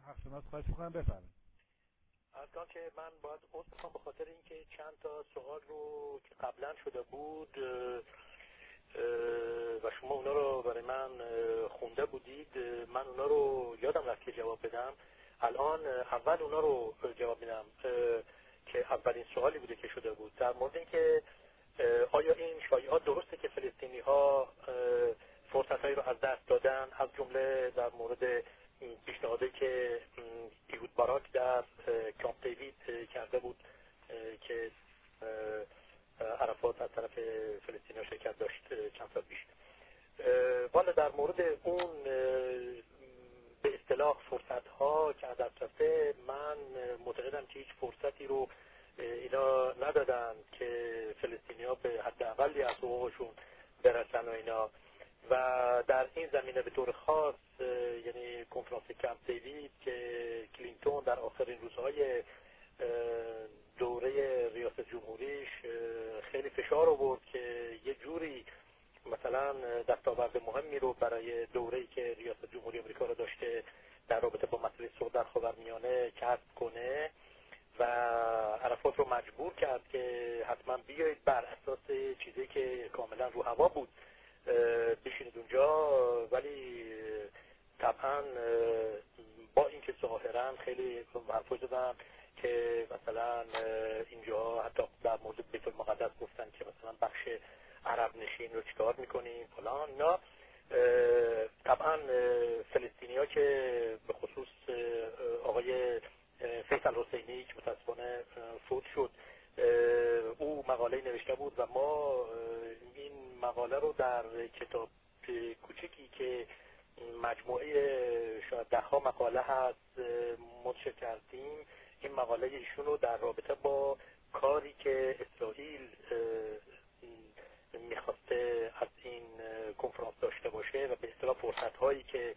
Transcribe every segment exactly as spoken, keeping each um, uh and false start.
حق‌شناس خواهش می‌کنم بفرمایید. الان که من باید عذر بخوام به خاطر اینکه چند تا سوال رو که قبلا شده بود و شما اونا رو برای من خونده بودید، من اونا رو یادم رفت که جواب بدم. الان اول اونا رو جواب میدم که اولین سوالی بوده که شده بود در مورد اینکه آیا این شایعات درسته که فلسطینی ها فرصت‌هایی رو از دست دادن، از جمله در مورد پیشنهادی که ایهود باراک در کامپ دیوید کرده بود که عرفات از طرف فلسطینی‌ها شرکت داشت چند سال پیش. والا در مورد اون به اصطلاح فرصت‌ها که از دست رفته، من معتقدم که هیچ فرصتی رو اینا ندادن که فلسطینی‌ها به حداقلی از حقوقشون برسن و اینا. و در این زمینه به طور خاص یعنی کنفرانس کامپ دیوید که کلینتون در آخرین روزهای دوره ریاست جمهوریش خیلی فشار آورد که یه جوری مثلا دستاورد مهمی رو برای دوره‌ای که ریاست جمهوری آمریکا رو داشته در رابطه با مسئله صلح در خاورمیانه کسب کنه و عرفات رو مجبور کرد که حتما بیایید بر اساس چیزی که کاملا رو هوا بود بشینید اونجا. ولی طبعا با اینکه ظاهرا خیلی حرفا زدن که مثلا اینجا حتی در مورد بیت المقدس گفتن که مثلا بخش عرب نشین رو چیکار میکنیم فلان. نه طبعا فلسطینی ها که به خصوص آقای فیصل حسینی که متاسفانه فوت شد، او مقاله نوشته بود و ما این مقاله رو در کتاب کوچکی که مجموعه شاید ده ها مقاله هست منتشر کردیم. این مقاله ایشون رو در رابطه با کاری که اسرائیل میخواسته از این کنفرانس داشته باشه و به اصطلاح فرصت هایی که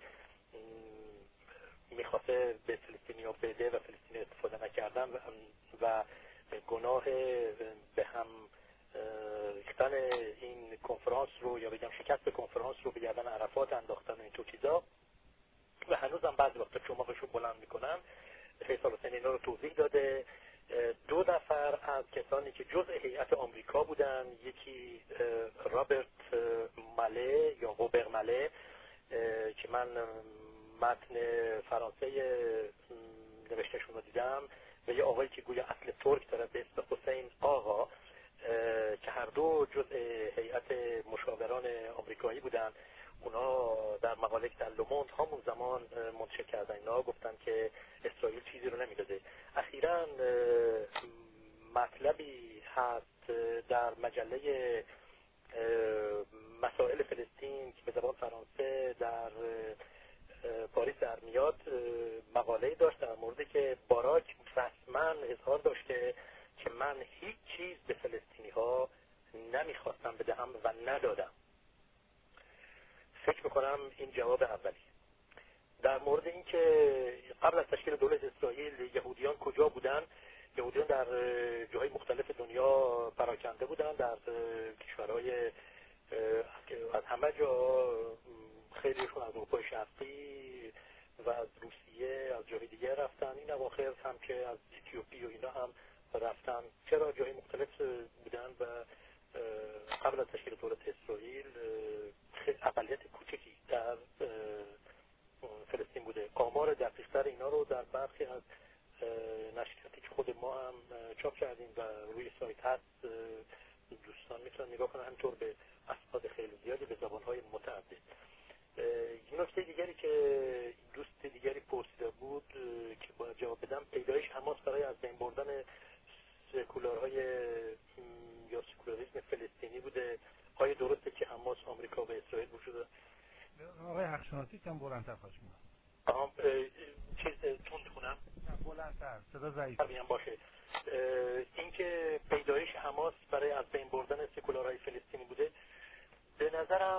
میخواسته به فلسطینی‌ها بده و فلسطینی استفاده نکردن و گناه به هم ریختن این کنفرانس رو یا بگم شکست کنفرانس رو به گردن عرفات انداختن و این تو چیزا و هنوزم بعضی وقتا چماقشو بلند میکنن. فیصل حسین اینا رو توضیح داده. دو نفر از کسانی که جزء هیئت آمریکا بودن، یکی رابرت مله یا روبر مله که من متن فرانسه نوشتهشون رو دیدم و یه آقایی که گویا اصل ترک داره به اسم حسین آقا که هر دو جزء هیئت مشاوران آمریکایی بودن. اونا در مقاله که در لوموند همون زمان منتشر کردن اینا گفتن که اسرائیل چیزی رو نمیداده. اخیراً مطلبی هست در مجله مسائل فلسطین که به زبان فرانسه در پاریس در میاد، مقاله داشت در مورد که باراک رسما اظهار داشته که من هیچ چیز به فلسطینی ها نمیخواستم بدهم و ندادم. فکر میکنم این جواب اولی. در مورد این که قبل از تشکیل دولت اسرائیل یهودیان کجا بودن، یهودیان در جاهای مختلف دنیا پراکنده بودن، در کشورهای از همه جا، خیلیشون از اروپای شرقی و از روسیه از جای دیگه رفتن. این اواخر هم که از اتیوپی و اینا هم رفتن. چرا جای مختلف بودن و قبل از تشکیل دولت اسرائیل اقلیت کوچکی در فلسطین بوده. آمار دقیق‌تر اینا رو در برخی از نشریاتی که خود ما هم چاپ کردیم و روی سایت هست دوستان میتونن نگاه کنن، همینطور به اسناد خیلی زیادی به زبان‌های متعدد. این نکته دیگری که دوست دیگری پرسیده بود که باید جواب بدم، پیدایش حماس برای از بین بردن سکولارهای یا سکولاریسم فلسطینی بوده. آیا درسته که حماس آمریکا و اسرائیل وجود داره؟ آقای حق‌شناسی کم بلندتر خواهش می‌کنم. آها چیز تند کنم؟ بلندتر، صدا ضعیف. همین باشه. این که پیدایش حماس برای از بین بردن سکولارهای فلسطینی بوده، به نظرم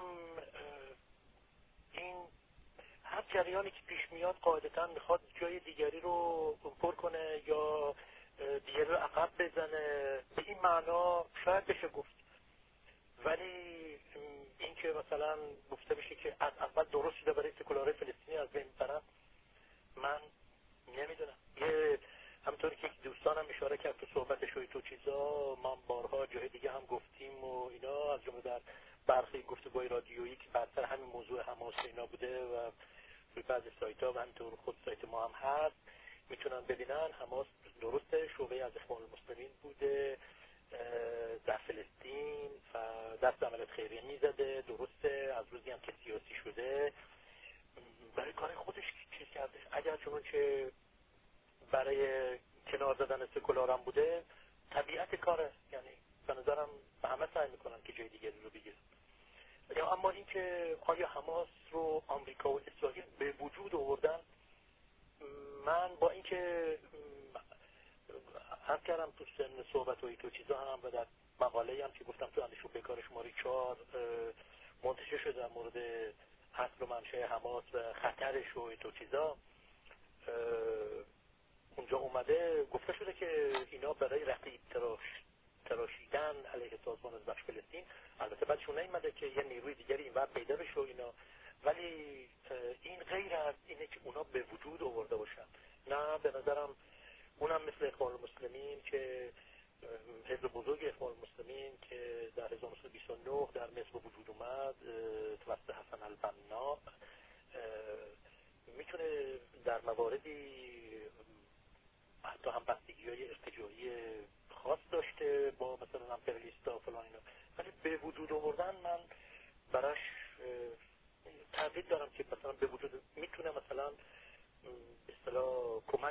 این هر جریانی که پیش میاد قاعدتاً میخواد جای دیگری رو پر کنه یا دیگری رو عقب بزنه. به این معنا شاید بشه گفت، ولی این که مثلا گفته بشه که از اول درست شده برای سکولارهای فلسطینی از بین برن، من نور خود سایت ما هم هست میتونن ببینن. حماس درسته شعبه از اخوان المسلمین بوده در فلسطین و دست عملیات خیریه میزده، درسته از روزی هم که سیاسی شده برای کار خودش چیز کرده. اگر چون که برای کنار زدن سکولار هم بوده طبیعت کاره، یعنی به نظرم به همه سعی میکنن که جای دیگری رو بگیرن. یا اما این که آیا حماس رو آمریکا و اسرائیل به وجود آوردن، من با اینکه حرف کردم تو سن صحبت و تو چیزا هم و در مقاله هم که گفتم تو اندیشه بکار شماره چهار منتشر شده در مورد اصل و منشأ حماس و خطرش و تو چیزا، اونجا اومده گفته شده که اینا برای رقیب تراش تراشیدن علیه سازمان از بخش فلسطین، البته بعدشون نیومده که یه نیروی دیگری اینور پیدا بشه و اینا، ولی این غیر از اینه که اونا به وجود آورده باشن. نه به نظرم اونم مثل اخوان المسلمین که حزب بزرگ اخوان المسلمین که در هزار و نهصد و بیست و نه در مصر به وجود اومد توسط حسن البنا، میتونه در مواردی حتی هم بستگی‌های ارتجاعی خاص داشته با مثلا امپریالیستا و فلان اینا، ولی به وجود آوردن من براش تردید دارم که مثلا به وجود میتونه مثلا به اصطلاح کمک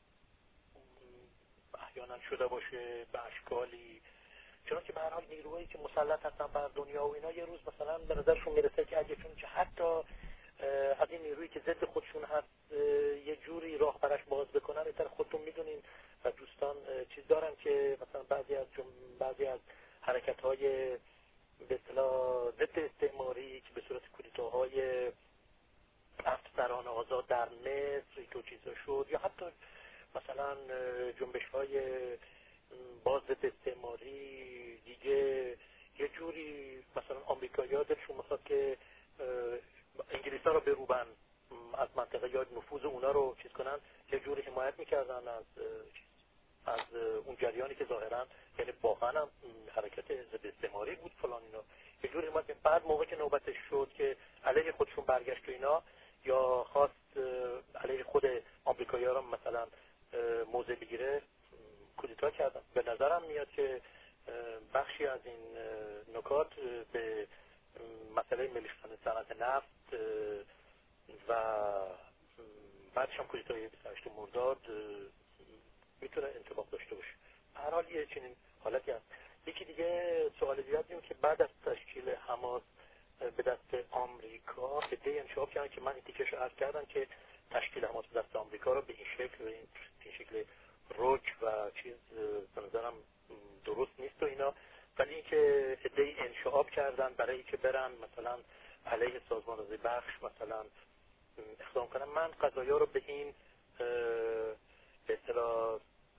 احیانا شده باشه به اشکالی، چون که به هر حال نیروهایی که مسلط هستن بر دنیا و اینا یه روز مثلا به نظرشون میرسه که اگه چون که حتی از این نیرویی که ضد خودشون هست یه جوری راه براش باز بکنن، اینطور خودتون میدونین و دوستان چیز دارن که مثلا بعضی از بعضی از حرکت‌های به اصطلاح ضد استعماری که به صورت کودتاهای افسران آزاد در مصر تو چیزا شد، یا حتی مثلا جنبش‌های باز ضد استعماری دیگه یه جوری مثلا آمریکایی‌ها دلشون می‌خواد که انگلیس‌ها رو بروبن از منطقه یا نفوذ اونا رو چیز کنن، یه جوری حمایت می‌کردن از از اون جریانی که ظاهراً یعنی واقعاً هم حرکت ضد استعماری بود فلان اینا، یه جوری حمایت. بعد موقع که نوبتش شد که علیه خودشون برگشت و اینا یا خواست علیه خود آمریکایی‌ها رو مثلا موضع بگیره کودتا کردن. به نظرم میاد که بخشی از این نکات به مسئله ملیش‌خانه صنعت نفت و بعدش هم کودتای بیست و هشت مرداد میتونه انطباق داشته باشه. هر حال یه چنین حالتی هست. یکی دیگه سوال دیگه این که بعد از تشکیل حماس به دست آمریکا به دی انشاب کردن که من این تیکش رو عرض کردم که تشکیل حماس به دست آمریکا رو به این شکل این, این شکل رک و چیز به نظرم درست نیست و اینا، ولی اینکه دی انشاب کردن برای اینکه برن مثلا علیه سازمان رضای بخش مثلا اقدام کنن، من قضایا رو به این به اصطلاح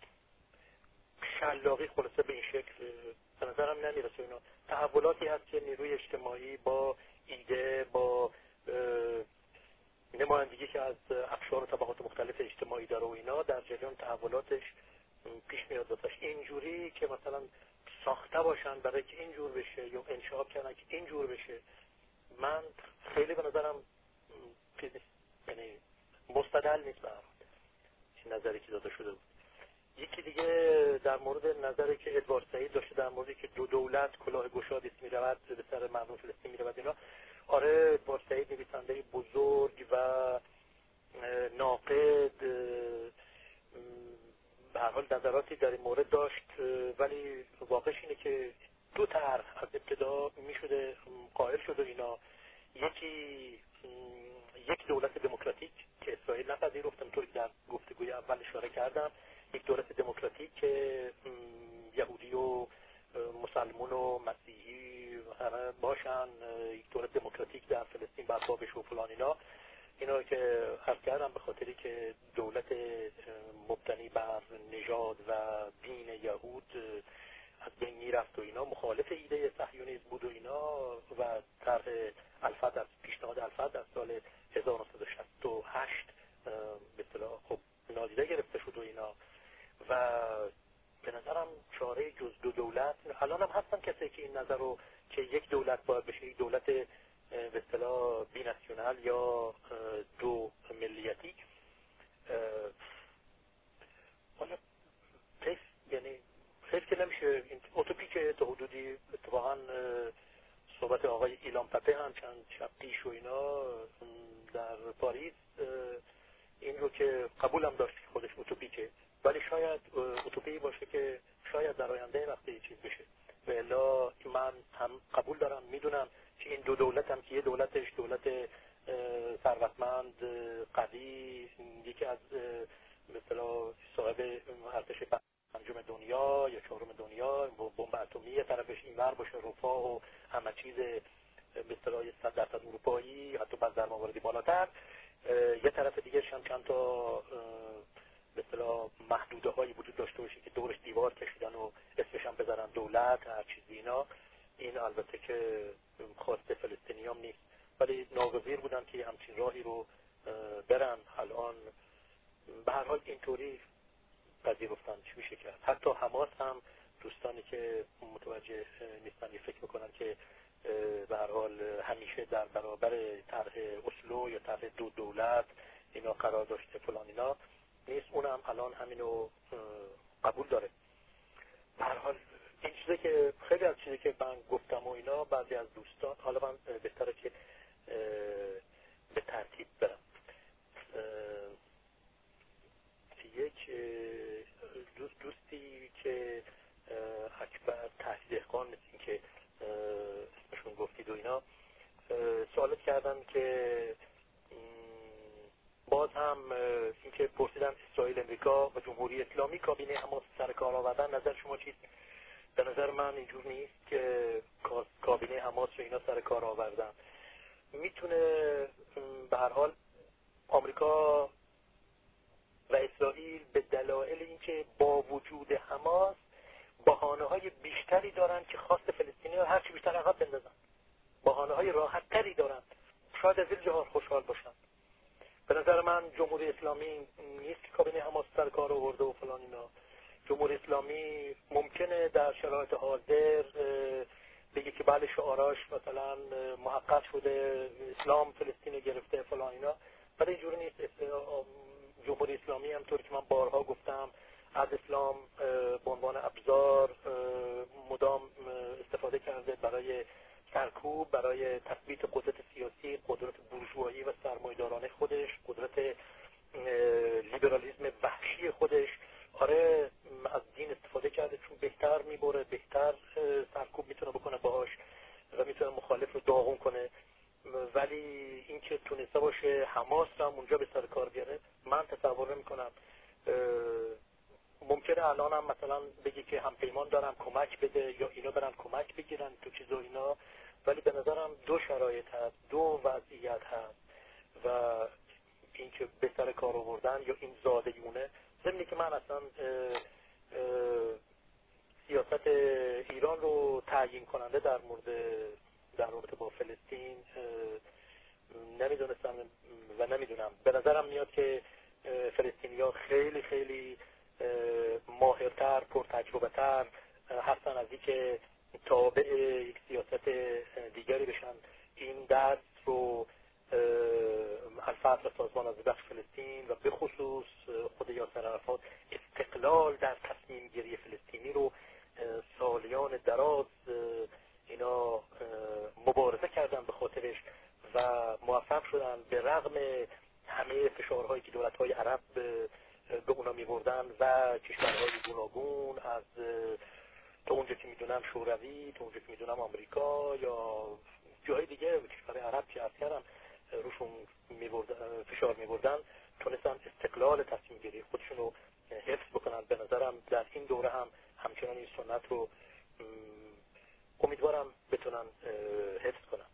شلاقی خلاصه به این شکل به نظرم نمیرسه. اینا تحولاتی هست که نیروی اجتماعی با ایده با نمایندگی که از اقشار و طبقات مختلف اجتماعی داره و اینا در جریان تحولاتش پیش میاد واسش. اینجوری که مثلا ساخته باشن برای که اینجور بشه یا انشاب کردن که اینجور بشه، من خیلی به نظرم یعنی مستدل نیست به هر حال این نظری که داده شده بود. یکی دیگه در مورد نظری که ادوارد سعید داشته در موردی که دو دولت کلاه گشادی است میرود به سر مردم فلسطین میرود اینا، آره ادوارد سعید نویسنده بزرگ و ناقد به هر حال نظراتی در این مورد داشت، ولی واقعش اینه که دو طرح از ابتدا میشده قائل شده اینا، یکی یک دولت دموکراتیک که اسرائیل نپذیرفت، اونطوری در گفتگوی اول اشاره کردم، یک دولت دموکراتیک که یهودی و مسلمون و مسیحی همه باشن، یک دولت دموکراتیک در فلسطین برپا بشه و فلان اینا اینا که عرض کردم به خاطری که دولت مبتنی بر نژاد و دین یهود از بین میرفت و اینا مخالف ایده صهیونیسم بود و اینا و طرح الفت پیشنهاد الفت در سال هزار و نهصد و شصت و هشت به اصطلاح خب نادیده گرفته شد و اینا و به نظرم چاره جز دو دولت الان هم هستن کسی که این نظر رو که یک دولت باید بشه، یک دولت به اصطلاح بی ناسیونال یا دو ملیتی، حدودی اتفاقا صحبت آقای ایلان پپه هم چند شب پیش و اینا در پاریس این رو که قبولم داشت که خودش اوتوپیکه، ولی شاید اوتوپی باشه که شاید در آینده وقتی یه چیز بشه. و الا من هم قبول دارم، میدونم که این دو دولت هم که یه دولتش دولت ثروتمند قوی، یکی از مثلا صاحب ارتش پنجم دنیا یا چهارم دنیا، بمب اتمی، یه طرفش اینور باشه رفاه و همه چیز به اصطلاح صد درصد اروپایی، حتی بعض در مواردی بالاتر، یه طرف دیگرش هم چند تا به اصطلاح محدوده هایی وجود داشته باشه که دورش دیوار کشیدن و اسمش هم بذارن دولت هر چیزی اینا. این البته که خواست فلسطینیام نیست، ولی ناگزیر بودن که همچین راهی رو برن. الان به هر حال اینطوری پذیرفتن چی میشه کرد. حتی حماس هم دوستانی که متوجه نیستن فکر میکنن که به هر حال همیشه در برابر طرح اسلو یا طرح دو دولت اینا قرار داشته فلان اینا نیست، اونم الان همینو قبول داره. به هر حال این چیزی که خیلی از چیزی که من گفتم و اینا بعضی از دوستان، حالا من بهتره که به ترتیب برم. یک دوست دوستی که اکبر تحصیل دهقان مثل این که اسمشون گفتید و اینا سوالت کردن که باز هم این که پرسیدن اسرائیل، امریکا و جمهوری اسلامی کابینه حماس سر کار آوردن، نظر شما چیست؟ به نظر من اینجور نیست که کابینه حماس رو اینا سر کار آوردن. میتونه به هر حال آمریکا و اسرائیل به دلایل اینکه با وجود حماس بهانه های بیشتری دارن که خواست فلسطینی ها هرچی بیشتر عقب بندازن، بهانه های راحت تری دارن، شاید از این جهات خوشحال باشن. به نظر من جمهوری اسلامی نیست که کابینه حماس سر کار آورده و فلان اینا. جمهوری اسلامی ممکنه در شرایط حاضر بگه که بله شعاراش مثلا محقق شده، اسلام فلسطین گرفته فلان اینا، ولی اینجوری نیست. جمهوری اسلامی هم طوری که من بارها گفتم از اسلام به عنوان ابزار مدام استفاده کرده برای سرکوب، برای تثبیت قدرت سیاسی، قدرت بورژوایی و سرمایه‌دارانه خودش، قدرت لیبرالیسم وحشی خودش. آره از دین استفاده کرده چون بهتر میبره، بهتر سرکوب میتونه بکنه باهاش و میتونه مخالف رو داغون کنه. ولی اینکه تونسته باشه حماس هم اونجا به سر کار بیاره، من تصور نمی‌کنم. ممکنه الان هم مثلا بگی که همپیمان دارم کمک بده یا اینا برن کمک بگیرن تو چیزا اینا، ولی به نظرم دو شرایط هست، دو وضعیت هست و اینکه به سر کار آوردن یا این زادگونه. ضمنی که من اصلا اه اه سیاست ایران رو تعیین کننده در مورد در رابطه با فلسطین نمیدونستم و نمیدونم. به نظرم میاد که فلسطینی‌ها خیلی خیلی ماهرتر، پرتجربه‌تر هستن از اینکه تابع یک سیاست دیگری بشن. این دست رو الفتح و سازمان از بخش فلسطین و به خصوص خود یاسر عرفات استقلال در تصمیم گیری فلسطینی رو سالیان دراز اینا مبارزه کردن به خاطرش و موفق شدن به رغم همه فشارهایی که دولت‌های عرب به اونا می‌بردن و کشورهای گوناگون از تا اونجا که میدونم شوروی، تا اونجا که میدونم آمریکا یا جاهای دیگه کشورهای عرب که عرض کردم روشون می‌بردن، فشار می‌بردن، تونستن استقلال تصمیم گیری خودشون رو حفظ بکنن. به نظرم در این دوره هم همچنان این سنت رو امیدوارم بتونن حفظ کنن.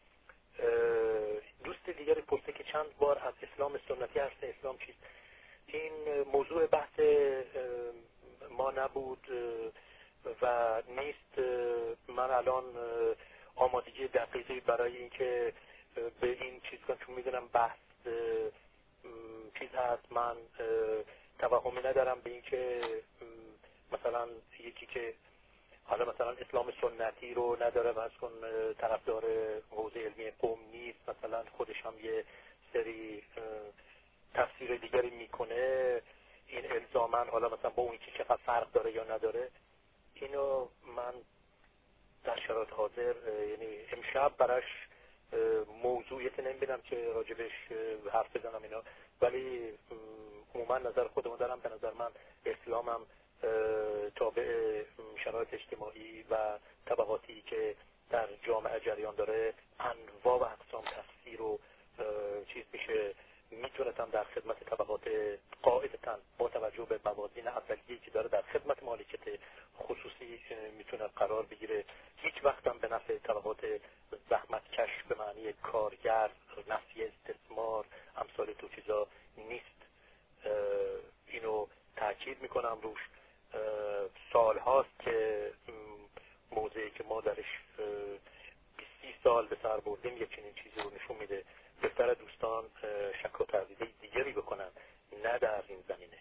دوست دیگری پرسه که چند بار از اسلام سنتی هست، اسلام چیست؟ این موضوع بحث ما نبود و نیست. من الان آمادگی دقیقی برای اینکه به این چیز کنم، چون میدونم بحث چیز هست، من توهمی ندارم به اینکه مثلا یکی که حالا مثلا اسلام سنتی رو نداره و از کن طرفدار حوزه علمی قوم نیست، مثلا خودش هم یه سری تفسیر دیگری میکنه، این الزامن حالا مثلا با اون که چقدر فرق داره یا نداره، اینو من در شرایط حاضر یعنی امشب براش موضوعیتی نمیبینم که راجبش حرف بزنم اینا، ولی عموما نظر خودمون دارم. به نظر من اسلامم تابع شرایط اجتماعی و طبقاتی که در جامعه جریان داره انواع و اقسام تفسیر و چیز میشه، میتونه هم در خدمت طبقات قاعدتاً با توجه به موازین اولیه‌ای که داره در خدمت مالکیت خصوصی میتونه قرار بگیره. هیچ وقت هم به نفع طبقات زحمتکش به معنی کارگر، نفی استثمار، امثال تو چیزا نیست. اینو تاکید میکنم روش. سال هاست که موضعی که ما درش بیست سال به سر بردیم یک چنین چیزی رو نشون میده. بهتر دوستان شک و تردید دیگری بکنن، نه در این زمینه.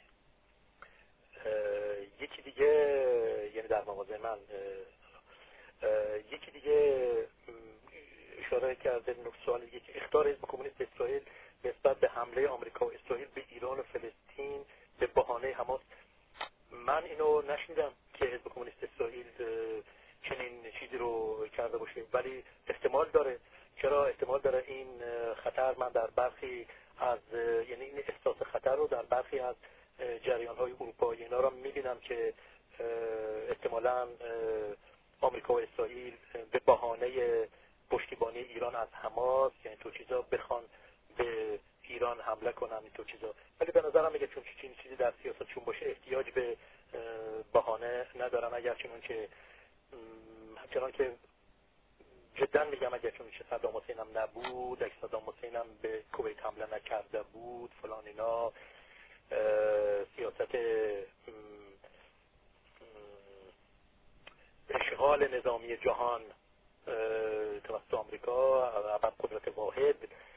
یکی دیگه یعنی در مواضع من یکی دیگه اشاره کرده سوال دیگه که اخطار حزب کمونیست اسرائیل نسبت به حمله آمریکا و اسرائیل به ایران و فلسطین به بهانه حماس. من اینو نشنیدم که حزب کمونیست اسرائیل چنین چیزی رو کرده باشه، ولی احتمال داره. چرا احتمال داره؟ این خطر من در برخی از یعنی این احساس خطر رو در برخی از جریان‌های اروپایی اینا رو می‌بینم که احتمالاً آمریکا و اسرائیل به بهانه پشتیبانی ایران از حماس یعنی تو چیزا بخوان به ایران حمله کنن این تو چیزا. ولی به نظرم میگه چون چنین چیزی در سیاستشون باشه احتیاج به بهانه ندارن. اگر چون که همچنان که جدا میگم اگر چون که صدام حسین هم نبود، اگه صدام حسین هم به کویت حمله نکرده بود فلان اینا، سیاست اشغال نظامی جهان توسط آمریکا ابد قدرت واحد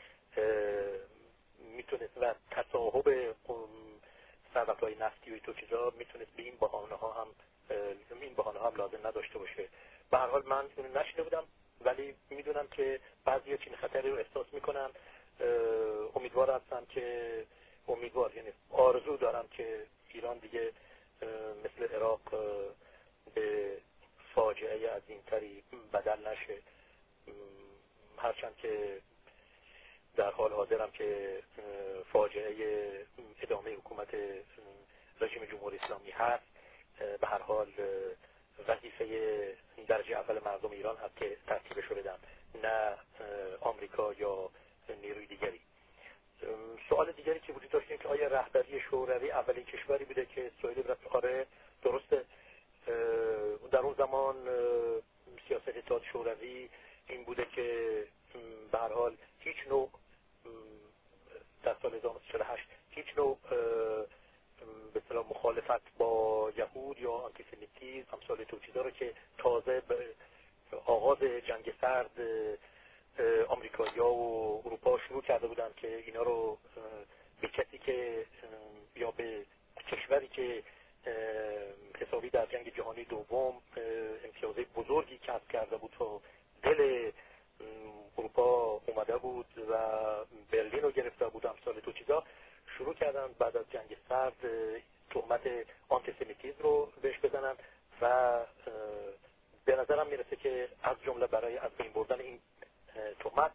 میتونست و تصاحب ثروت‌های نفتی و تو چیزا میتونست به این بهانه ها هم این بهانه ها هم لازم نداشته باشه. به هر حال من اینو نشنیده بودم، ولی میدونم که بعضی چنین خطری رو احساس میکنن. امیدوار هستم که امیدوار یعنی آرزو دارم که ایران دیگه مثل عراق به فاجعه از این تری بدل نشه. هرچند که در حال حاضرم که فاجعه ادامه حکومت رژیم جمهوری اسلامی هست، به هر حال وظیفه درجه اول مردم ایران هست که ترتیبش رو بدن، نه آمریکا یا نیروی دیگری. سوال دیگری که وجود داشت این که آیا رهبری شوروی اولین کشوری بوده که اسرائیل رفت؟ آره درسته. در اون زمان سیاست اتحاد شوروی این بوده که به هر حال هیچ نوع در سال هزار و نهصد و چهل و هشت هیچ نوع به اصطلاح مخالفت با یهود یا آنتیسمیتیسم امثال تو چیزا رو که تازه به آغاز جنگ سرد آمریکایی‌ها و اروپا شروع کرده بودن که اینا رو به کسی که یا به کشوری که حسابی در جنگ جهانی دوم امتیازهای بزرگی کسب کرده بود و دل اروپا اومده بود و برلین رو گرفته بود امثال تو چیزا، شروع کردن بعد از جنگ سرد تهمت آنتیسمیتیسم رو بهش بزنن و به نظرم میرسه که از جمله برای از بین بردن این تهمت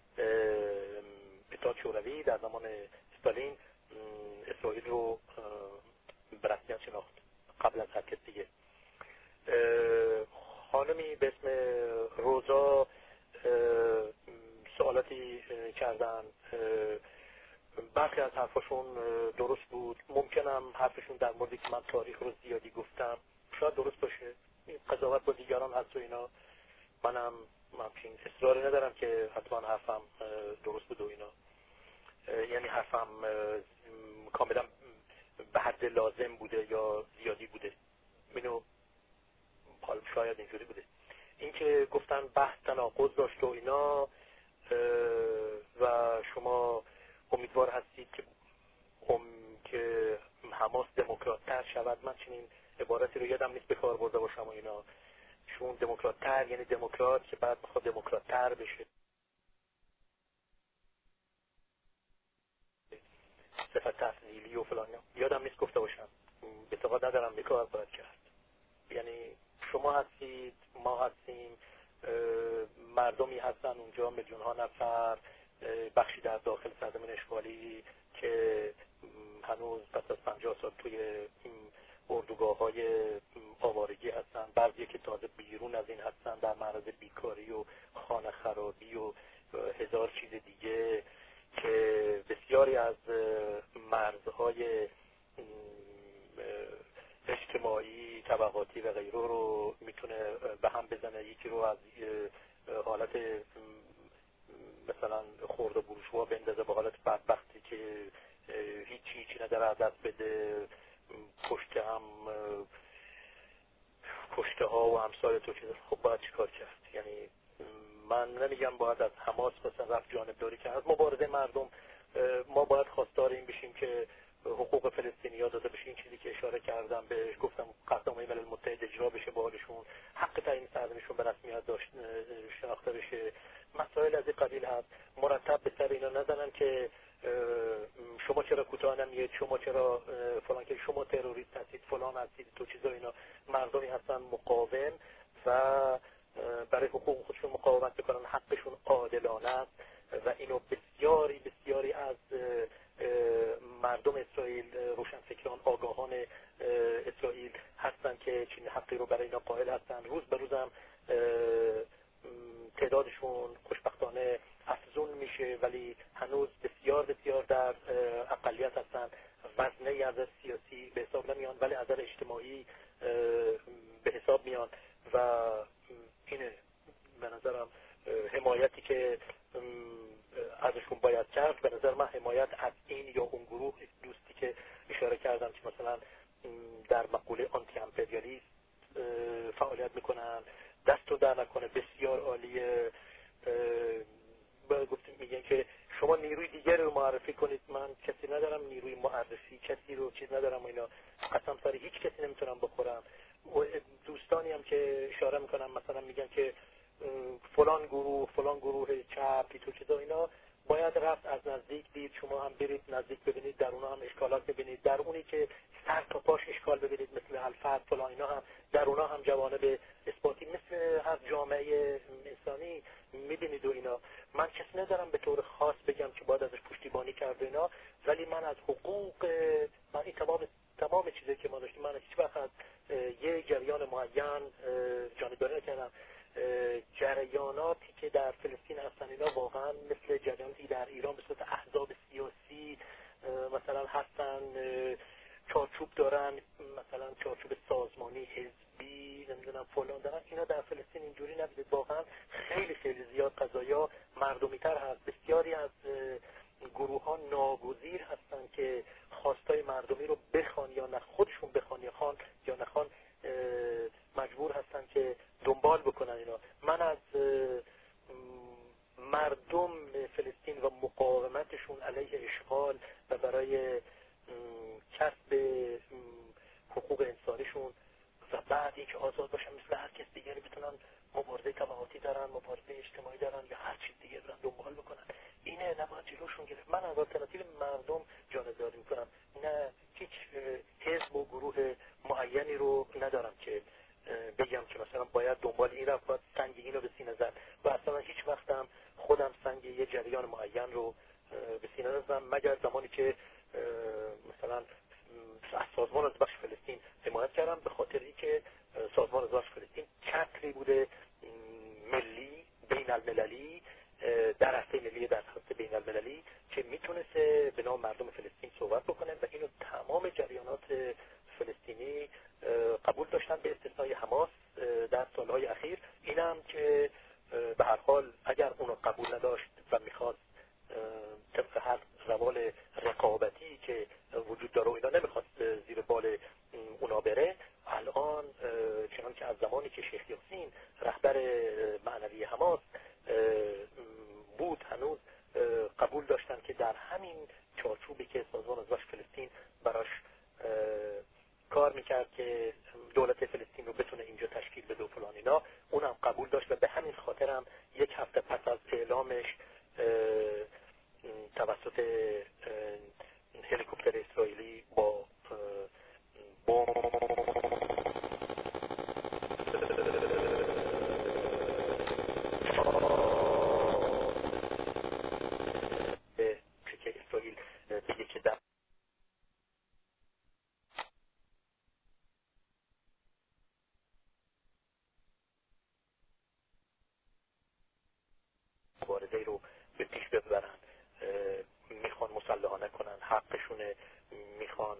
اتحاد شوروی در زمان استالین اسرائیل رو به رسمیت شناخت قبل از هر کس دیگه. خانمی به اسم روزا سوالاتی کردن، برخی از حرفاشون درست بود. ممکنم حرفشون در موردی که من تاریخ رو زیادی گفتم شاید درست باشه، این قضاوت با دیگران هست و اینا. منم همچین اصراری ندارم که حتما حرفم درست بود و اینا، یعنی حرفم کاملا به حد لازم بوده یا زیادی بوده، اینو حال شاید اینجوری بوده. این که گفتن بحث تناقض داشت و اینا و شما امیدوار هستید که ام که حماس دموکرات تر شود، من چنین عبارتی رو یادم نیست به کار برده باشم و اینا. چون دموکرات تر یعنی دموکرات که بعد بخواد دموکرات تر بشه، صفت تفضیلی و فلان، یادم نیست گفته باشم، اعتقاد ندارم به کار باید کرد. یعنی شما هستید ما هستیم، مردمی هستن اونجا میلیون ها نفر، بخشی در داخل سرزمین اشغالی که هنوز پس از پنجاه سال توی اردوگاه های آوارگی هستن، بعضی که تازه بیرون از این هستن در معرض بیکاری و خانه خرابی و هزار چیز دیگه، که بسیاری از مرزهای اجتماعی، طبقاتی و غیره رو میتونه به هم بزنه. یکی رو از حالت مثلا خرد و بورژوا بندازه به حالت بدبختی که هیچی هیچی نداره از دست بده، کشته هم کشته ها و همسال تو چیز. خب باید چیکار کرد؟ یعنی من نمیگم باید از حماس مثلا رفت جانبداری کرد، از مبارزه مردم ما باید خواستار این بشیم که حقوق فلسطینی‌ها داده بشه. این چیزی که اشاره کردم بهش، گفتم قطعنامه ملل متحد اجرا بشه، باحالشون حق تعیین سرزمینشون به رسمیت داشت شناخته بشه. مسائل از این قبیل هست، مرتب به سر اینا نزنن که شما چرا کوتاه نمیید، شما چرا فلان، که شما تروریست هستید، فلان هستید، تو چیزا. اینا مردمی هستن مقاوم و برای حقوق خودشون مقاومت بکنن، حقشون عادلانه است و اینو بسیاری بسیاری از مردم اسرائیل، روشنفکران، آگاهان اسرائیل هستن که چنین حقی رو برای اینا قائل هستن. روز به روزم تعدادشون خوشبختانه افزون میشه، ولی هنوز بسیار بسیار در اقلیت هستن. وزنه از سیاسی به حساب نمیان ولی از اجتماعی به حساب میان و اینه به نظرم حمایتی که ازشون باید کرد. به نظر من حمایت از این یا اون گروه، دوستی که اشاره کردم که مثلا در مقوله آنتی امپریالیست فعالیت میکنن، دستو در نکنه، بسیار عالیه. گفتیم میگن که شما نیروی دیگر رو معرفی کنید. من کسی ندارم نیروی معرفی، کسی رو چیز ندارم و اینا، قسم سر هیچ کسی نمیتونم بخورم. و دوستانی هم که اشاره میکنم مثلا میگن که فلان گروه فلان گروه چپی تو چیزا، اینا باید رفت از نزدیک دید. شما هم برید نزدیک ببینید، در اونها هم اشکالات ببینید، در اونی که سر تا پاش اشکال ببینید مثل الفت فلان، اینا هم در اونها هم جوانب اثباتی مثل هر جامعه انسانی میبینید و اینا. من کسی ندارم به طور خاص بگم که باید ازش پشتیبانی کرد اینا، ولی من از حقوق من این تمام تمام چیزی که ما داشتیم، من هیچ وقت از یه جریان معین جانبداری نکردم. جریاناتی که در فلسطین هستن اینا واقعا مثل جریاناتی در ایران به صورت احزاب سیاسی مثلا هستن، چارچوب دارن، مثلا چارچوب سازمانی، حزبی، نمیدونم فلان دارن. اینا در فلسطین اینجوری نبوده. واقعا خیلی خیلی زیاد قضایا مردمی تر هست. بسیاری از گروه ها ناگزیر هستن که خواستای مردمی رو بخوان یا نه، خودشون بخوان یا خان یا نخوان مجبور هستن که دنبال بکنن اینا. من از مردم فلسطین و مقاومتشون علیه اشغال و برای کسب حقوق انسانیشون و بعد اینکه آزاد باشن مثل هر کس دیگری بتونن مبارزه طبقاتی دارن، مبارزه اجتماعی دارن یا هر چیز دیگه برن دنبال بکنن، اینه نباید جلوشون گرفت. من از آلترناتیو مردم جانبداری میکنم، نه هیچ حزب و گروه معینی رو ندارم که بگم که مثلا باید دنبال این رفت، باید سنگ این رو به سینه زد و اصلا هیچ وقتم خودم سنگ یه جریان معین رو به سینه نزدم، مگر زمانی که مثلا از سازمان آزادبخش فلسطین حمایت کردم، به خاطر اینکه سازمان آزادبخش فلسطین چتری بوده ملی بین المللی در هسته ملی در هسته بین المللی که میتونسته به نام مردم فلسطین صحبت بکنه و اینو تمام جریانات فلسطینی قبول داشتن به استثنای حماس در سالهای اخیر. اینم که به هر حال اگر اونو قبول نداشت و میخواست طبق هر روال رقابتی که وجود داره اینا نمیخواست زیر بال اونا بره، الان چنان که از زمانی که شیخ یاسین رهبر معنوی حماس بود هنوز قبول داشتن که در همین چارچوبی که سازمان آزادبخش فلسطین براش کار میکرد که دولت فلسطین رو بتونه اینجا تشکیل بده و فلان اینا، اونم قبول داشت و به همین خاطرم یک هفته پس از اعلامش توسط هلیکوپتر اسرائیلی با بمب مبارزه رو به پیش ببرن، میخوان مسلحانه کنن، حقشونه، میخوان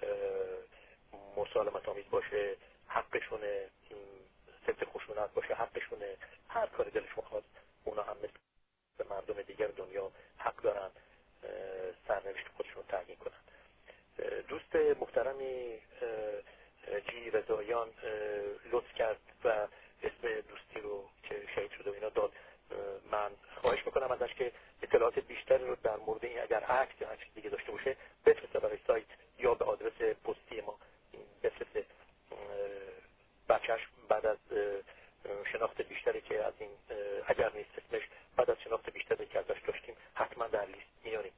مسالمت آمیز باشه، حقشونه، ضد خشونت باشه، حقشونه، هر کاری دلش میخواد اونا هم مثل به مردم دیگر دنیا حق دارن سرنوشت خودشون تعیین کنن. دوست محترمی جی رضاییان لطف کرد و اسم دوستی رو که شهید شده و اینا داد. من خواهش میکنم ازش که اطلاعات بیشتری رو در مورد این اگر عکس یا هر چیز دیگه داشته باشه بفرسته برای سایت یا به آدرس پستی ما بفرسته. بچهش بعد از شناخت بیشتری که از این اگر نیست اسمش بعد از شناخت بیشتری که ازش داشتیم حتما در لیست میاریم.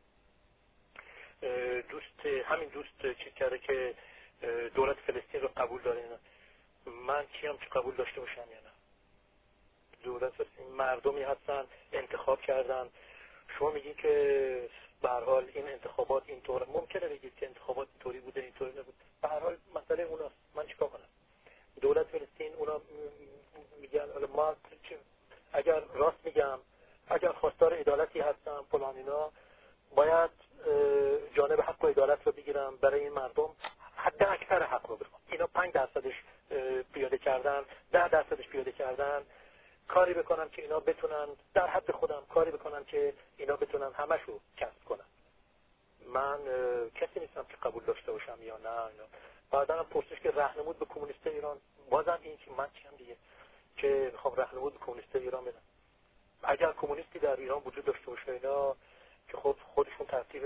دوست همین دوست چیز کرده که دولت فلسطین رو قبول داره. من کیم که قبول داشته باشم یا نه؟ دولت فلسطین مردمی هستن انتخاب کردن. شما میگین که به هر حال این انتخابات اینطور، ممکنه بگید که انتخابات اینطوری بوده اینطوری نبود، به هر حال مسئله اوناست، من چیکار کنم؟ دولت فلسطین اونا میگن حالا ما اگر راست میگم اگر خواستار عدالتی هستم فلان اینا باید جانب حق و عدالت رو بگیرم برای این مردم، حد اکثر حق رو بخوام. اینا پنج درصدش پیاده کردن، ده درصدش پیاده کردن، کاری بکنم که اینا بتونن در حد خودم کاری بکنم که اینا بتونن همشو کسب کنن. من کسی نیستم که قبول داشته باشم یا نه. اینا بعدا هم پرسش که راهنمود به کمونیست ایران، بازم این که من چیم دیگه که میخوام راهنمود به کمونیست ایران بدم. اگر کمونیستی در ایران وجود داشته باشه اینا که خود خودشون ترتیب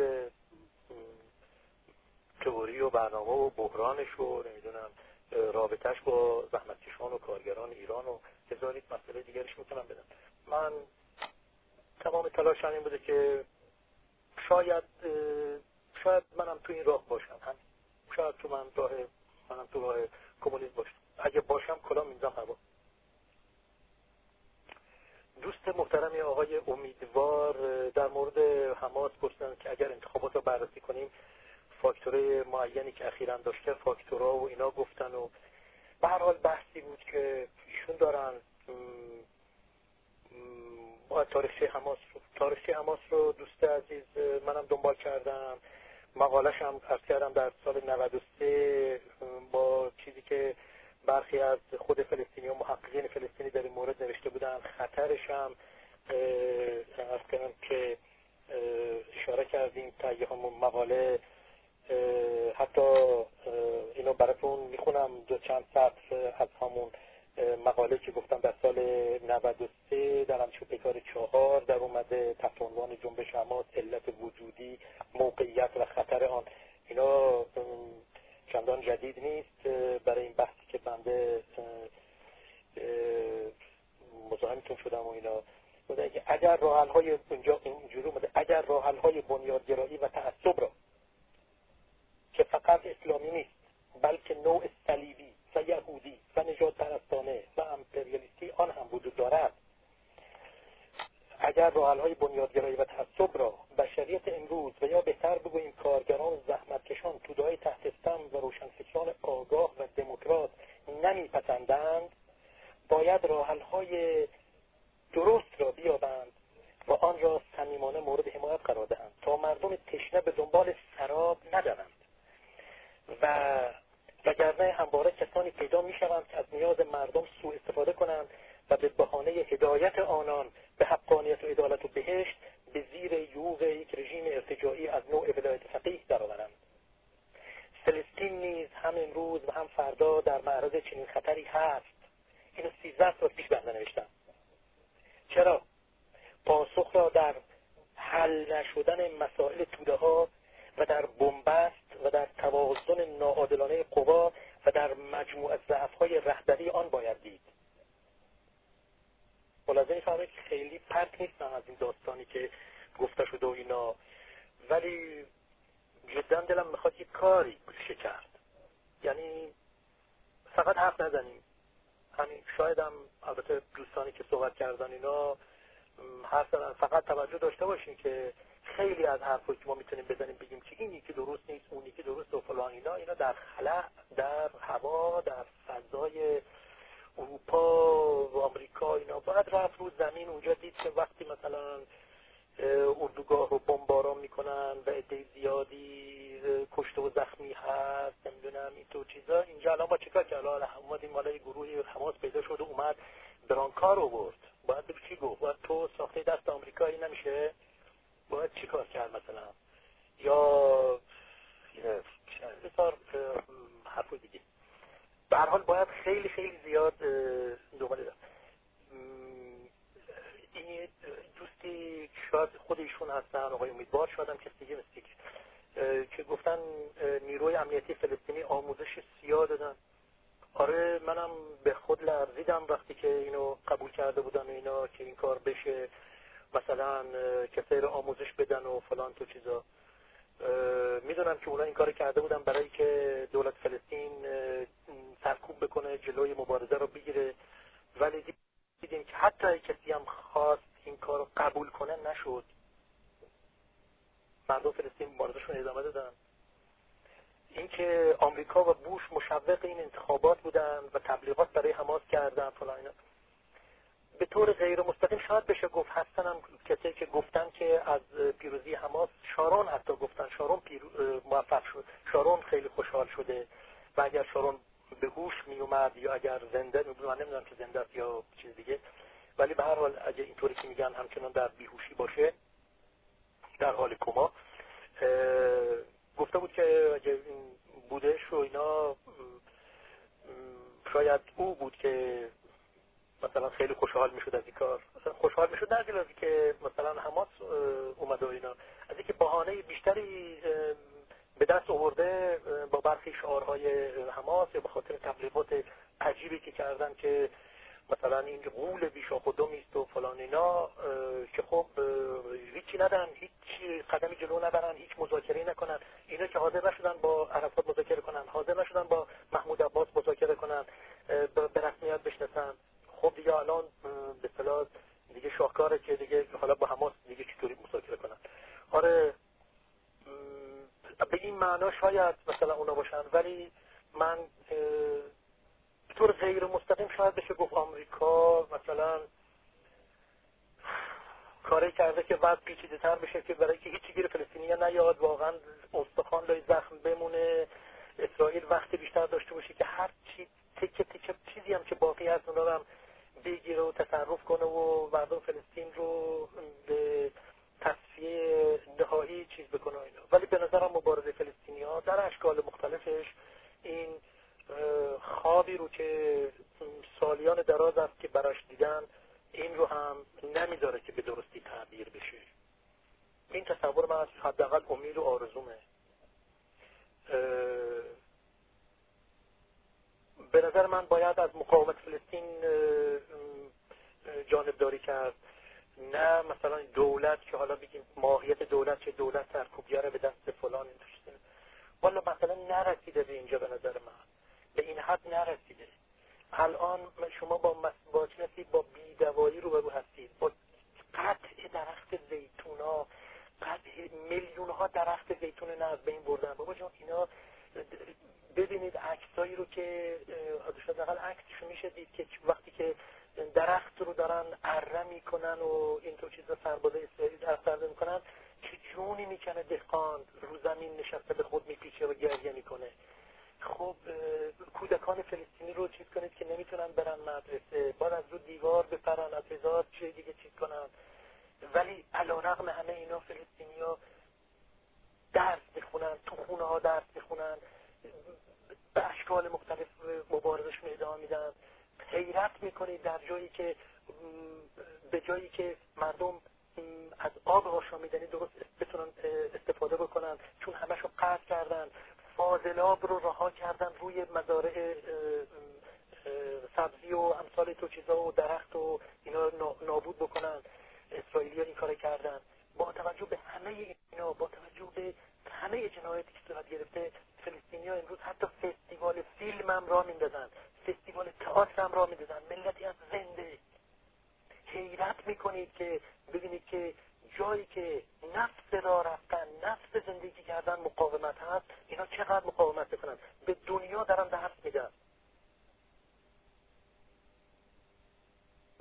تئوری و برنامه و بحرانش و نمیدونم رابطهش با زحمتکشان و کارگران ایران و هزاری مسئله دیگرش میتونم بدم. من تمام تلاشم این بوده که شاید شاید منم تو این راه باشم، هم شاید تو من راه منم تو راه کمونیسم باشم. اگه باشم کلام میذارم هوا. دوست محترمی آقای امیدوار در مورد حماس پرسیدن که اگر انتخابات رو بررسی کنیم فاکتورهای معینی که اخیراً داشته فاکتورها و اینا گفتن و به هر حال بحثی بود که ایشون دارن با تاریخچه حماس رو تاریخچه حماس رو دوست عزیز منم دنبال کردم. مقالش هم عرض کردم در سال نود و سه با چیزی که برخی از خود فلسطینی و محققین فلسطینی در این مورد نوشته بودن، خطرش هم عرض کردم که اشاره کردیم تا یه همون مقاله. حتی اینو براتون میخونم دو چند سطر از همون مقاله که گفتم در سال نود و سه در همچوپکار چهار در اومده تحت عنوان جنبش حماس، علت وجودی، موقعیت و خطر آن. اینا چندان جدید نیست برای این بحثی که بنده مزاحمتون شدم و اینا. بوده که اگر راه‌حل‌های اونجا اینجوری اومده، اگر راه‌حل‌های بنیادگرایی و تعصب را که فقط اسلامی نیست بلکه نوع صلیبی و یهودی و نجات پرستانه و امپریالیستی آن هم وجود دارد، اگر راه‌حل‌های بنیادگرایی و تعصب را بشریت امروز و یا بهتر بگوییم کارگران زحمتکشان توده‌های تحت استم و روشنفکران آگاه و دموکرات نمیپسندند، باید راه‌حل‌های درست را بیابند و آن را صمیمانه مورد حمایت قرار دهند تا مردم تشنه به دنبال سراب ندارند و وگرنه همواره کسانی پیدا میشوند که از نیاز مردم سوء استفاده کنند و به بهانه هدایت آنان به حقانیت و عدالت و بهشت به زیر یوغ یک رژیم ارتجاعی از نوع ولایت فقیه درآورند. فلسطین نیز هم امروز و هم فردا در معرض چنین خطری هست. اینو سیزده سال پیش بنده نوشتم. چرا؟ پاسخ را در حل نشدن مسائل توده ها و در بنبست و در توازن ناعادلانه قوا و در مجموع ضعف‌های رهبری آن باید دید. ملاحظه می‌فرمایید که خیلی پرت نیستم از این داستانی که گفته شده و اینا، ولی جدا دلم میخواد یک کاری بشه کرد. یعنی فقط حرف نزنیم. همین شاید هم البته دوستانی که صحبت کردن اینا حرف زدن، فقط توجه داشته باشین که خیلی از حرفایی که ما میتونیم بزنیم بگیم که این یکی درست نیست اون یکی درست و فلان اینا اینا در خلا، در هوا، در فضای اروپا و آمریکا اینا باید رفت رو زمین اونجا دید که وقتی مثلا اردوگاه رو بمباران میکنن و عده زیادی کشته و زخمی هست نمیدونم این تو چیزا، اینجا الان با چیکار کرد؟ الان اومدیم مالای گروهی حماس پیدا شد و اومد برانکار آورد. باید بگو چی گفت؟ باید تو ساخته دست آمریکایی نمیشه؟ باید چیکار کرد مثلا؟ یا بسیار حرف دیگه. به هر حال باید خیلی خیلی زیاد دنبال دارم. این دوستی شاید خود ایشون هستن، آقای امیدوار، شاید هم کسی دیگه مثل که گفتن نیروی امنیتی فلسطینی آموزش سیاه دادن. آره منم به خود لرزیدم وقتی که اینو قبول کرده بودن و اینا که این کار بشه، مثلا کسایی رو آموزش بدن و فلان تو چیزا. میدونم که اونا این کار کرده بودن برای که دولت فلسطین سرکوب بکنه، جلوی مبارزه رو بگیره، ولی دیدیم که حتی کسی هم خواست این کار رو قبول کنه نشد. مردم فلسطین مبارزهشون ادامه دادن. اینکه آمریکا و بوش مشوق این انتخابات بودن و تبلیغات برای حماس کردن فلان اینا، به طور غیر مستقیم شاید بشه گفت هستن هم کسی که گفتن که از پیروزی حماس، شارون حتی گفتن شارون پیرو... موفق شد، شارون خیلی خوشحال شده و اگر شارون به هوش می اومد یا اگر زنده، من نمیدونم که زنده است یا چیز دیگه، ولی به هر حال اگه اینطوری که میگن همچنان در بیهوشی باشه، در حال کما، گفته بود که اگه این بودش و اینا شاید او بود که مثلا خیلی خوشحال میشد از این کار. خوشحال میشد نه دلیل که مثلا حماس اومده و اینا، از اینکه بهانه بیشتری به دست آورده با برخی شعارهای حماس یا به خاطر تبلیغات عجیبی که کردن که مثلا این غول بیشاخ و دمی است و فلان اینا، که خب هیچی ندن، هیچ قدمی جلو نبرن، هیچ مذاکره نکنن. اینا که حاضر نشدن با عرفات مذاکره کنن، حاضر نشدن با محمود عباس مذاکره کنن، به رسمیت بشناسن، خب دیگه الان به اصطلاح دیگه شاهکاره که دیگه حالا با حماس دیگه چطوری مذاکره کنن. آره به این معنا شاید مثلا اونا باشن، ولی من به طور غیر مستقیم شاید بشه گفت آمریکا مثلا کاری کرده که وضع پیچیده تر بشه که برای که هیچی گیر فلسطینی‌ها نیاد، واقعا استخوان لای زخم بمونه، اسرائیل وقت بیشتر داشته باشه که هر چی تیکه تیکه چیزی هم که باقی هست اونا رو هم بگیره و تصرف کنه و مردم فلسطین رو به تصفیه نهایی چیز بکنه اینا. ولی به نظرم مبارزه فلسطینی‌ها در اشکال مختلفش این خوابی رو که سالیان دراز است که براش دیدن، این رو هم نمیذاره که به درستی تعبیر بشه. این تصور من از حداقل امید و آرزومه. به نظر من باید از مقاومت فلسطین جانبداری کرد، نه مثلا دولت که حالا بگیم ماهیت دولت چه دولت سرکوبگره به دست فلان این توشته. والا مثلا نرسیده به اینجا، به نظر من به این حد نرسیده. الان شما با مسئولیتی با بی‌دوایی روبرو هستید، با قطع درخت زیتون ها، قطع میلیون ها درخت زیتون نه از بین بردن. بابا جان اینا ببینید عکسایی رو که شاید اقل عکسشو میشه دید که وقتی که درخت رو دارن اره میکنن و اینطور چیزا سربازای اسرائیلی درخت اره میکنن، چه جونی میکنه دهقان رو زمین نشسته به خود میپیچه و گریه میکنه. خب کودکان فلسطینی رو چیز کنید که نمیتونن برن مدرسه، باید از رو دیوار بپرن، از هزار چیز دیگه چیز کنن، ولی علیرغم همه اینا فلسطینی ها درس میخونن، تو خونه ها درس میخونن، به اشکال مختلف مبارزشون ادامه میدن. حیرت میکنید در جایی که به جایی که مردم از آب آشامیدنی درست بتونن استفاده بکنن، چون همشو قطع کردن، فاضلاب رو رها کردن روی مزارع سبزی و امثال تو چیزا و درخت و اینا نابود بکنن. اسرائیلی ها این کار کردن. با توجه به همه اینا، با توجه به همه جنایاتی که صورت گرفته، فلسطینی ها امروز حتی فستیوال فیلم هم راه میندازن، فستیوال تئاتر هم راه میندازن، ملتی از زنده. حیرت میکنید که ببینید که جایی که نفس را رفتن، نفس زندگی کردن مقاومت هست، اینا چقدر مقاومت بکنن، به دنیا دارن درس میدن.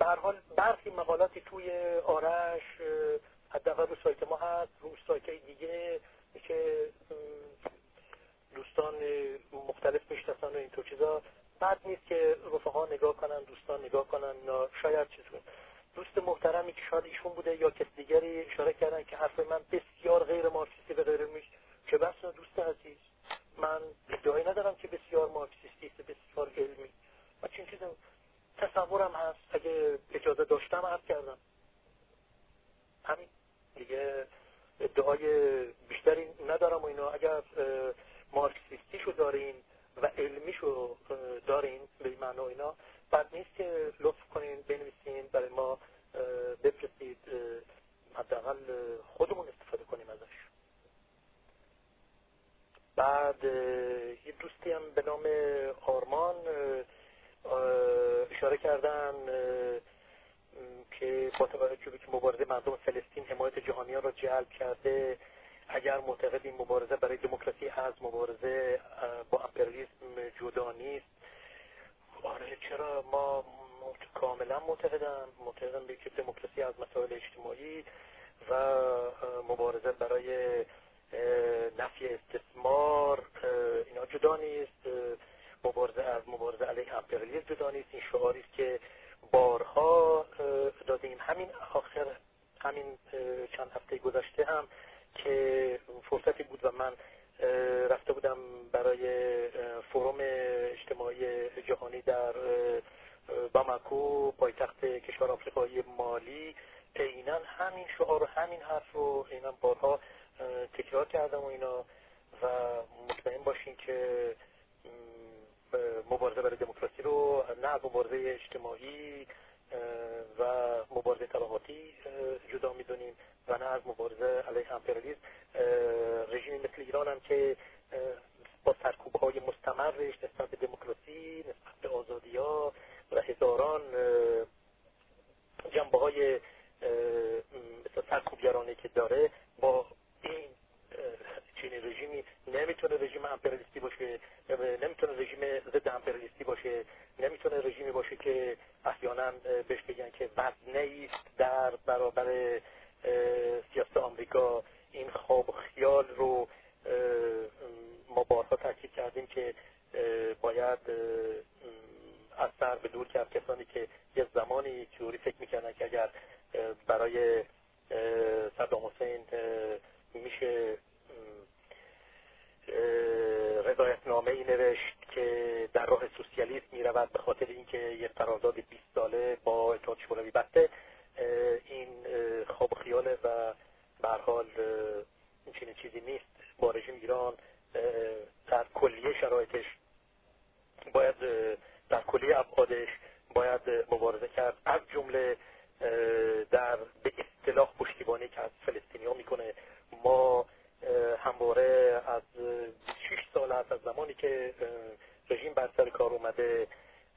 به هر حال برخی مقالاتی توی آرش حداقل رو سایت ما هست، رو سایت‌های دیگه که دوستان مختلف میشناسن و اینطور چیزا، بد نیست که رفقا نگاه کنن، دوستان نگاه کنن. شاید چیزون دوست محترمی که شاید ایشون بوده یا کس دیگری اشاره کردن که حرف من بسیار غیر مارکسیستی و غیر میش چه بس. دوست عزیز، من ادعایی ندارم که بسیار مارکسیستی است، بسیار علمی. من چین چیزم تصورم هست، اگه اجازه داشتم عرض کردم. همین دیگه، ادعای بیشتری ندارم و اینا. اگر مارکسیستیشو دارین و علمیشو دارین به این معنا اینا، بد نیست که لطف کنین بنویسین برای ما بفرستید، حداقل خودمون استفاده کنیم ازش. بعد یه دوستی هم به نام آرمان اشاره کردن که با توجه به که مبارزه مردم فلسطین حمایت جهانیان را جلب کرده، اگر معتقد این مبارزه برای دموکراسی از مبارزه با امپریالیسم جدا نیست. آره چرا، ما کاملا معتقدم معتقدم به که دموکراسی از مسائل اجتماعی و مبارزه برای نفی استثمار اینا جدا نیست. مبارزه از مبارزه علیه امپریالیسم جدا نیست. این شعاری است که بارها دادیم. همین آخر همین چند هفته گذشته هم که فرصتی بود و من رفته بودم برای فروم اجتماعی جهانی در باماکو، پایتخت کشور آفریقایی مالی، عیناً همین شعار و همین حرف رو عیناً بارها تکرار کردم و اینا. و مطمئن باشین که مبارزه برای دموکراسی رو نه از مبارزه اجتماعی و مبارزه طبقاتی جدا میدونیم و نه از مبارزه علیه امپریالیسم. رژیمی مثل ایران هم که با سرکوب‌های مستمرش نسبت به دموکراسی، نسبت به آزادی‌ها و هزاران جنبه‌های مثل سرکوبگرانه که داره، با این چنین رژیمی نمیتونه رژیم امپریالیستی باشه، نمیتونه رژیم ضد امپریالیستی باشه، نمیتونه رژیمی باشه که احیانا بهش بگن که وزنه است در برابر سیاست آمریکا. این خواب و خیال رو ما بارها تاکید کردیم که باید از سر به دور کرد کسانی که یه زمانی جوری فکر میکردن که اگر برای صدام حسین میشه رضایتنامه‌ای نوشت که در راه سوسیالیسم میرود به خاطر اینکه یک قرارداد بیست ساله با اتحاد شوروی بسته. این خواب و خیاله و به هر حال این چنین چیزی نیست. با رژیم ایران در کلیه شرایطش باید، در کلیه ابعادش باید مبارزه کرد، از جمله در به اصطلاح پشتیبانی که از فلسطینی‌ها میکنه. ما همواره از شش سال از زمانی که رژیم بر سر کار اومده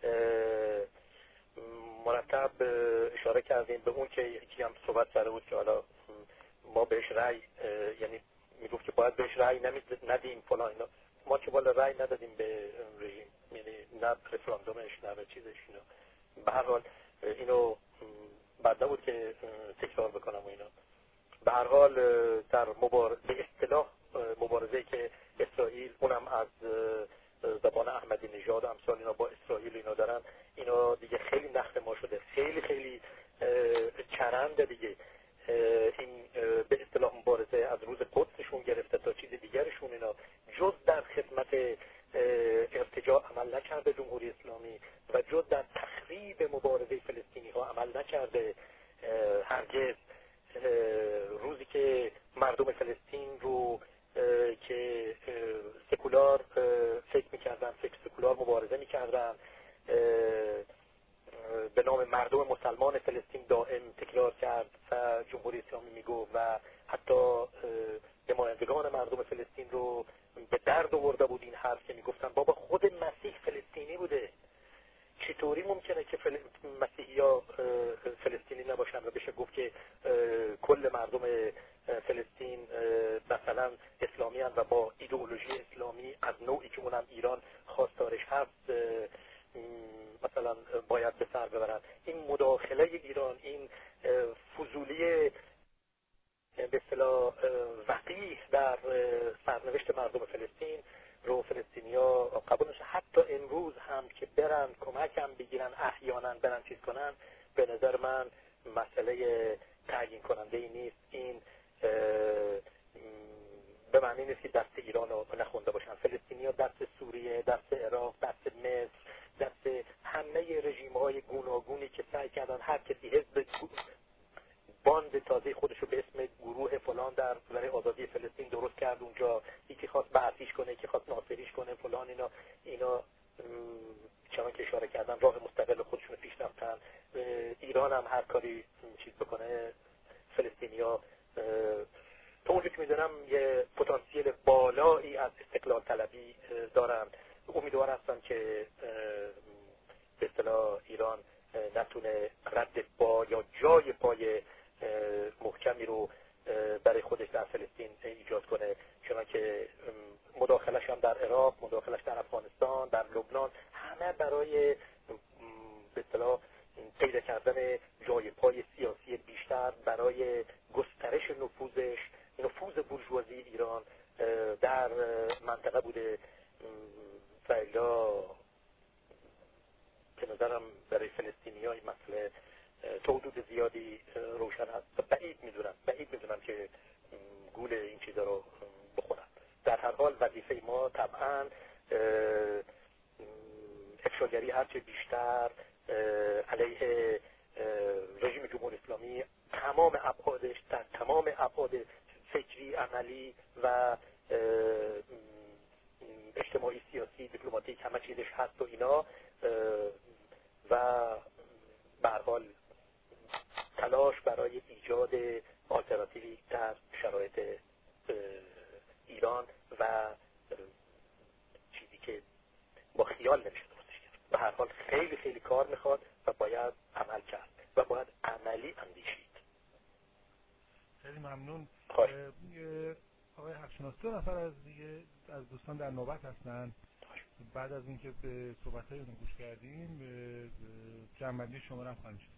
مرتب اشاره کردیم به اون که یکی هم صحبت کرده بود که حالا ما بهش رأی، یعنی میگفت که باید بهش رأی ندیم فلان اینا. ما که بالا رأی ندادیم به رژیم، یعنی نه رفراندومش نه به چیزش اینا. به هر حال اینو بعد نبود که تکرار بکنم و اینا. به هر حال در مبارزه به اصطلاح مبارزه که اسرائیل اونم از زبان احمدی نژاد و امثال اینا با اسرائیل اینا دارن، اینا دیگه خیلی نخل ما شده، خیلی خیلی چرنده دیگه. این به اصطلاح مبارزه از روز قدسشون گرفته تا چیز دیگرشون اینا جز در خدمت ارتجاع عمل نکرده جمهوری اسلامی و جز در تخریب مبارزه فلسطینی ها عمل نکرده. هرگز روزی که مردم فلسطین رو که سکولار فکر میکردن، فکر سکولار مبارزه میکردن، به نام مردم مسلمان فلسطین دائم تکرار کرد و جمهوری اسلامی میگو و حتی نمایندگان مردم فلسطین رو به درد آورده بود این حرف که میگفتن بابا خود مسیح فلسطینی بوده، چطوری ممکنه که فل... مسیحی ها فلسطینی نباشن و بشه گفت که کل مردم فلسطین مثلا اسلامی هستند و با ایدئولوژی اسلامی از نوعی که اونم ایران خواستارش هست مثلا باید به سر ببرن. این مداخله ایران، این فضولی به اصطلاح وقیح در سرنوشت مردم فلسطین رو فلسطینیا قبول نشه. حتی امروز هم که برن کمک هم بگیرن، احیانا برن چیز کنن، به نظر من مسئله تعیین کننده ای نیست. این به معنی نیست که دست ایران رو نخونده باشن. فلسطینیا دست سوریه، دست عراق، دست مصر، دست همه رژیم‌های گوناگونی که سعی کردن هر کسی حزب باند تازه خودشو به اسم گروه فلان در برای آزادی فلسطین درست کرد اونجا، یکی خواست بعثیش کنه، یکی خواست ناصریش کنه فلان. اینا اینا چنان که اشاره کردن راه مستقل خودشون پیش رفتن. ایران هم هر کاری چیز بکنه، فلسطینیا تا اونجا که میدونم یه پتانسیل بالایی از استقلال طلبی دارن. امیدوار هستن که به اصطلاح ایران نتونه رد پا یا جای پای محکمی رو برای خودش در فلسطین ایجاد کنه، چون که مداخلش هم در عراق، مداخلش در افغانستان، در لبنان، همه برای به اصطلاح پیدا کردن جای پای سیاسی بیشتر، برای گسترش نفوذش، نفوذ بورژوازی ایران در منطقه بوده. فعلا به نظرم برای فلسطینی‌ها این مسئله تا حدود زیادی روشن هست و بعید میدونم بعید میدونم که گول این چیزا رو بخورن. در هر حال وظیفه ما طبعا افشاگری هرچه بیشتر علیه رژیم جمهوری اسلامی تمام ابعادش، در تمام ابعاد فکری، عملی و اجتماعی، سیاسی، دیپلماتیک، همه چیزش هست و اینا، و به هر حال تلاش برای ایجاد آلترناتیوی در شرایط ایران و چیزی که با خیال نمیشه درستش کرد. به هر حال خیلی خیلی کار میخواد و باید عمل کرد و باید عملی اندیشید. خیلی ممنون. خواهش. آقای حقشناس، دو نفر از دیگه از دوستان در نوبت هستن. بعد از اینکه به صحبت‌های اون گوش کردیم جمع‌بندی شما رو هم خواهیم شد.